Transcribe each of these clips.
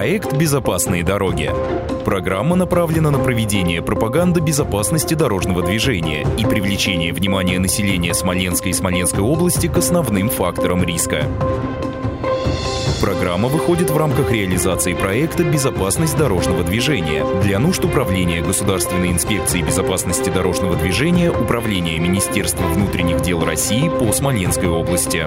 Проект «Безопасные дороги». Программа направлена на проведение пропаганды безопасности дорожного движения и привлечение внимания населения Смоленска и Смоленской области к основным факторам риска. Программа выходит в рамках реализации проекта «Безопасность дорожного движения» для нужд Управления Государственной инспекции безопасности дорожного движения Управления Министерства внутренних дел России по Смоленской области.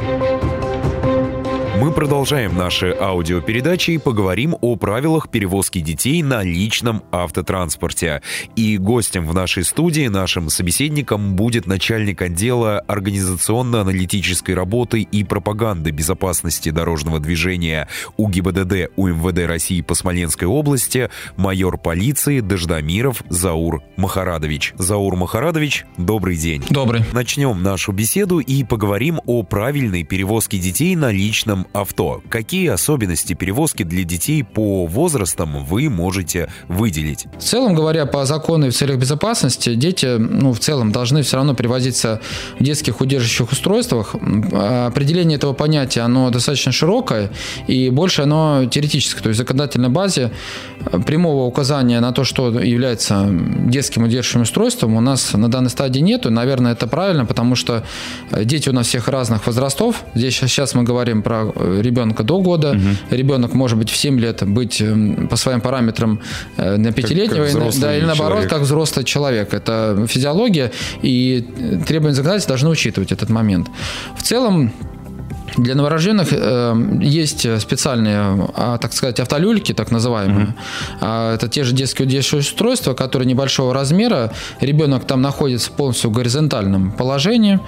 Мы продолжаем наши аудиопередачи и поговорим о правилах перевозки детей на личном автотранспорте. И гостем в нашей студии, нашим собеседником, будет начальник отдела организационно-аналитической работы и пропаганды безопасности дорожного движения УГИБДД УМВД России по Смоленской области, майор полиции Дождомиров Заур Махарадович. Заур Махарадович, добрый день. Добрый. Начнем нашу беседу и поговорим о правильной перевозке детей на личном авто. Какие особенности перевозки для детей по возрастам вы можете выделить? В целом, говоря по закону и в целях безопасности, дети, в целом должны все равно перевозиться в детских удерживающих устройствах. Определение этого понятия, оно достаточно широкое и больше оно теоретическое. То есть в законодательной базе прямого указания на то, что является детским удерживающим устройством, у нас на данной стадии нету. Наверное, это правильно, потому что дети у нас всех разных возрастов. Здесь сейчас мы говорим про ребенка до года. Угу. Ребенок может быть в 7 лет быть по своим параметрам на 5-летнего, да, или наоборот, человек. Как взрослый человек. Это физиология, и требования законодательства должны учитывать этот момент. В целом, для новорожденных есть специальные, так сказать, автолюльки, так называемые. Это те же детские удерживающие устройства, которые небольшого размера. Ребенок там находится полностью в горизонтальном положении.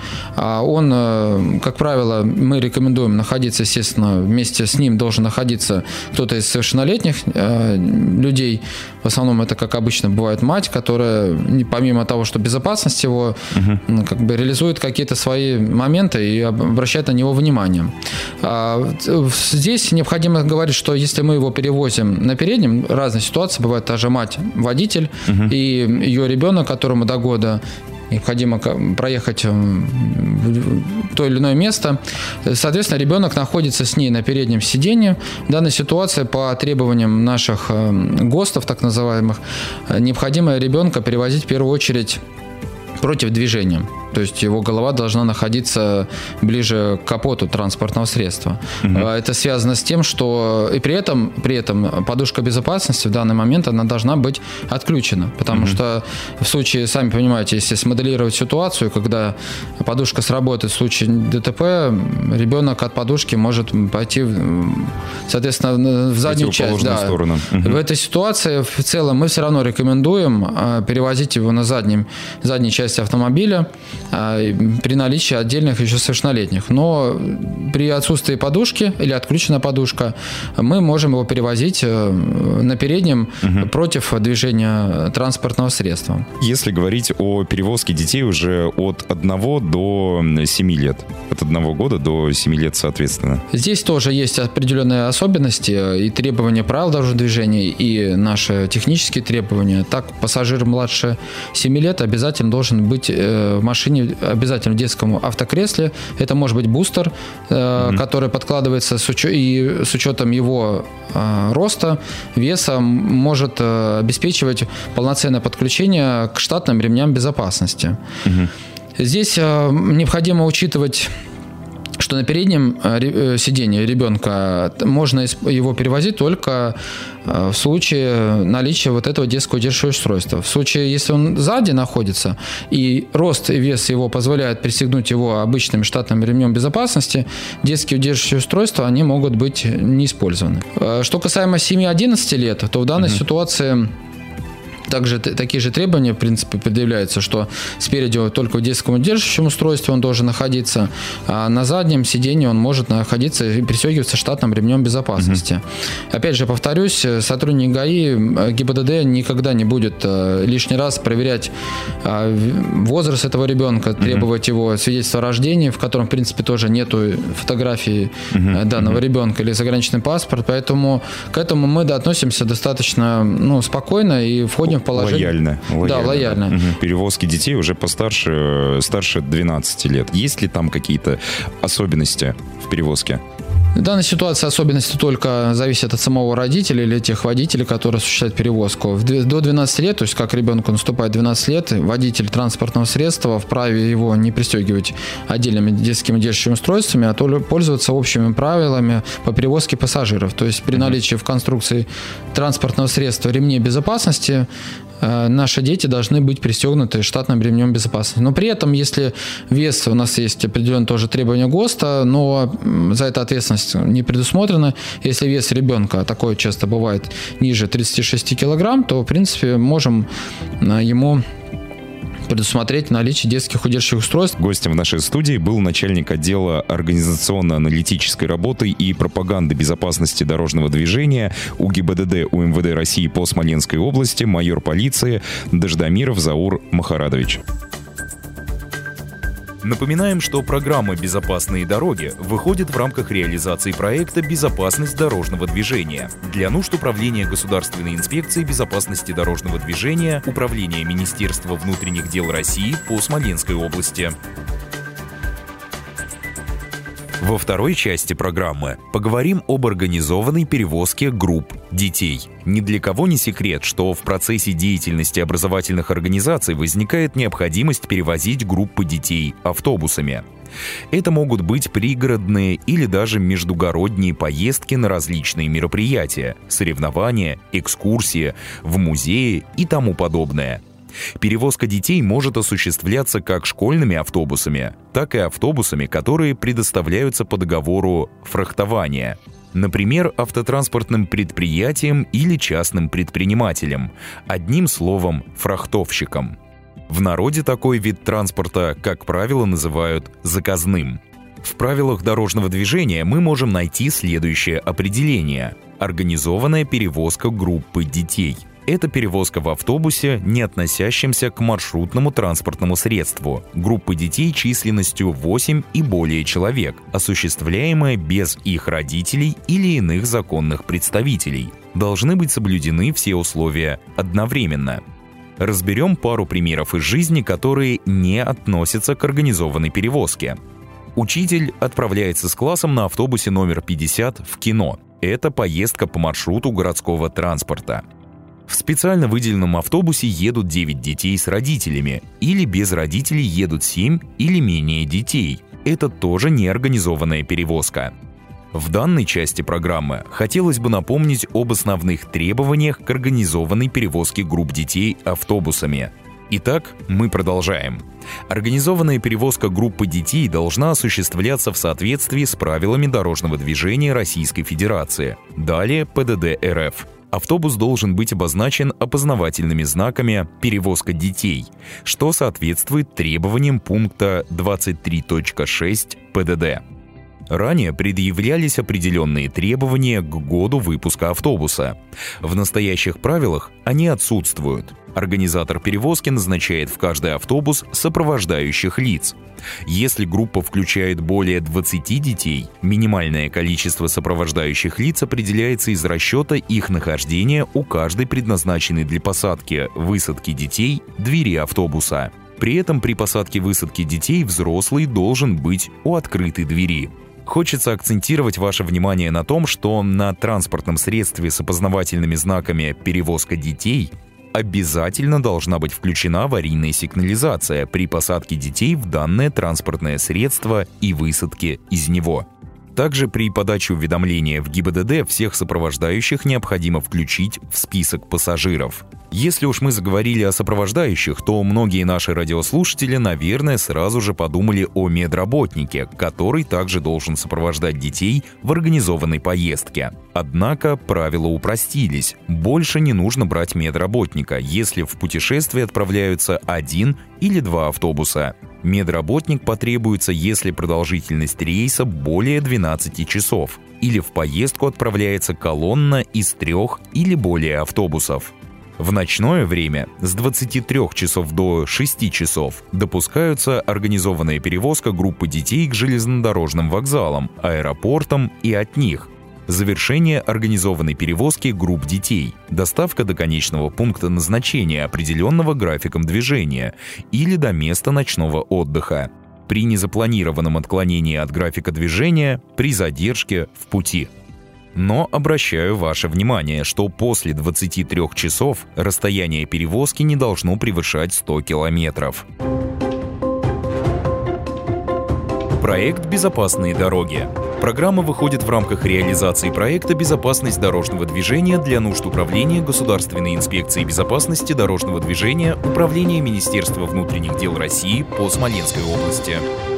Он, как правило, мы рекомендуем находиться, естественно, вместе с ним должен находиться кто-то из совершеннолетних людей. В основном это, как обычно, бывает мать, которая, помимо того, что безопасность его, реализует какие-то свои моменты и обращает на него внимание. Здесь необходимо говорить, что если мы его перевозим на переднем, разные ситуации бывают, та же мать водитель и ее ребенок, которому до года необходимо проехать в то или иное место. Соответственно, ребенок находится с ней на переднем сиденье. В данной ситуации по требованиям наших ГОСТов, так называемых, необходимо ребенка перевозить в первую очередь против движения. То есть его голова должна находиться ближе к капоту транспортного средства. Это связано с тем, что и при этом подушка безопасности в данный момент она должна быть отключена. Потому что в случае, сами понимаете, если смоделировать ситуацию, когда подушка сработает в случае ДТП, ребенок от подушки может пойти, соответственно, в заднюю часть. Да. В этой ситуации в целом мы все равно рекомендуем перевозить его на задней части автомобиля, при наличии отдельных еще совершеннолетних. Но при отсутствии подушки или отключена подушка, мы можем его перевозить на переднем против движения транспортного средства. Если говорить о перевозке детей уже от 1 до 7 лет, от 1 года до 7 лет соответственно. Здесь тоже есть определенные особенности и требования правил дорожного движения, и наши технические требования. Так, пассажир младше 7 лет обязательно должен быть в машине, обязательно в детском автокресле. Это может быть бустер, который подкладывается с учетом его роста, веса, может обеспечивать полноценное подключение к штатным ремням безопасности. Здесь необходимо учитывать, что на переднем сиденье ребенка можно его перевозить только в случае наличия вот этого детского удерживающего устройства. В случае, если он сзади находится, и рост и вес его позволяет пристегнуть его обычным штатным ремнем безопасности, детские удерживающие устройства, они могут быть не использованы. Что касаемо 7-11 лет, то в данной ситуации также такие же требования, в принципе, предъявляются, что спереди только в детском удерживающем устройстве он должен находиться, а на заднем сиденье он может находиться и пристегиваться штатным ремнем безопасности. Опять же, повторюсь, сотрудник ГАИ, ГИБДД никогда не будет лишний раз проверять возраст этого ребенка, требовать его свидетельства о рождении, в котором, в принципе, тоже нету фотографии данного ребенка или заграничный паспорт, поэтому к этому мы относимся достаточно спокойно и входим в положение. Лояльно. Да, лояльно. Перевозки детей уже старше 12 лет. Есть ли там какие-то особенности в перевозке? В данной ситуации особенности только зависят от самого родителя или тех водителей, которые осуществляют перевозку. До 12 лет, то есть как ребенку наступает 12 лет, водитель транспортного средства вправе его не пристегивать отдельными детскими держащими устройствами, а то пользоваться общими правилами по перевозке пассажиров. То есть при наличии в конструкции транспортного средства ремней безопасности наши дети должны быть пристегнуты штатным ремнем безопасности. Но при этом, если вес, у нас есть определенные тоже требования ГОСТа, но за это ответственность не предусмотрена. Если вес ребенка, такое часто бывает, ниже 36 килограмм, то, в принципе, можем ему предусмотреть наличие детских удерживающих устройств. Гостем в нашей студии был начальник отдела организационно-аналитической работы и пропаганды безопасности дорожного движения УГИБДД УМВД России по Смоленской области майор полиции Дождомиров Заур Махарадович. Напоминаем, что программа «Безопасные дороги» выходит в рамках реализации проекта «Безопасность дорожного движения» для нужд Управления Государственной инспекции безопасности дорожного движения, Управления Министерства внутренних дел России по Смоленской области. Во второй части программы поговорим об организованной перевозке групп детей. Ни для кого не секрет, что в процессе деятельности образовательных организаций возникает необходимость перевозить группы детей автобусами. Это могут быть пригородные или даже междугородние поездки на различные мероприятия, соревнования, экскурсии, в музеи и тому подобное. Перевозка детей может осуществляться как школьными автобусами, так и автобусами, которые предоставляются по договору фрахтования. Например, автотранспортным предприятием или частным предпринимателем, одним словом, фрахтовщиком. В народе такой вид транспорта, как правило, называют заказным. В правилах дорожного движения мы можем найти следующее определение: организованная перевозка группы детей. Это перевозка в автобусе, не относящемся к маршрутному транспортному средству, группы детей численностью 8 и более человек, осуществляемая без их родителей или иных законных представителей. Должны быть соблюдены все условия одновременно. Разберем пару примеров из жизни, которые не относятся к организованной перевозке. Учитель отправляется с классом на автобусе номер 50 в кино. Это поездка по маршруту городского транспорта. В специально выделенном автобусе едут 9 детей с родителями, или без родителей едут 7 или менее детей. Это тоже неорганизованная перевозка. В данной части программы хотелось бы напомнить об основных требованиях к организованной перевозке групп детей автобусами. Итак, мы продолжаем. Организованная перевозка группы детей должна осуществляться в соответствии с правилами дорожного движения Российской Федерации. Далее ПДД РФ. Автобус должен быть обозначен опознавательными знаками «Перевозка детей», что соответствует требованиям пункта 23.6 ПДД. Ранее предъявлялись определенные требования к году выпуска автобуса. В настоящих правилах они отсутствуют. Организатор перевозки назначает в каждый автобус сопровождающих лиц. Если группа включает более 20 детей, минимальное количество сопровождающих лиц определяется из расчета их нахождения у каждой предназначенной для посадки-высадки детей двери автобуса. При этом при посадке-высадке детей взрослый должен быть у открытой двери. Хочется акцентировать ваше внимание на том, что на транспортном средстве с опознавательными знаками «Перевозка детей» обязательно должна быть включена аварийная сигнализация при посадке детей в данное транспортное средство и высадке из него. Также при подаче уведомления в ГИБДД всех сопровождающих необходимо включить в список пассажиров. Если уж мы заговорили о сопровождающих, то многие наши радиослушатели, наверное, сразу же подумали о медработнике, который также должен сопровождать детей в организованной поездке. Однако правила упростились. Больше не нужно брать медработника, если в путешествие отправляются 1 или 2 автобуса. Медработник потребуется, если продолжительность рейса более 12 часов, или в поездку отправляется колонна из 3 или более автобусов. В ночное время с 23 часов до 6 часов допускаются организованная перевозка группы детей к железнодорожным вокзалам, аэропортам и от них. Завершение организованной перевозки групп детей, доставка до конечного пункта назначения, определенного графиком движения, или до места ночного отдыха. при незапланированном отклонении от графика движения, при задержке в пути. Но обращаю ваше внимание, что после 23 часов расстояние перевозки не должно превышать 100 километров. Проект «Безопасные дороги». Программа выходит в рамках реализации проекта «Безопасность дорожного движения» для нужд Управления Государственной инспекции безопасности дорожного движения Управления Министерства внутренних дел России по Смоленской области.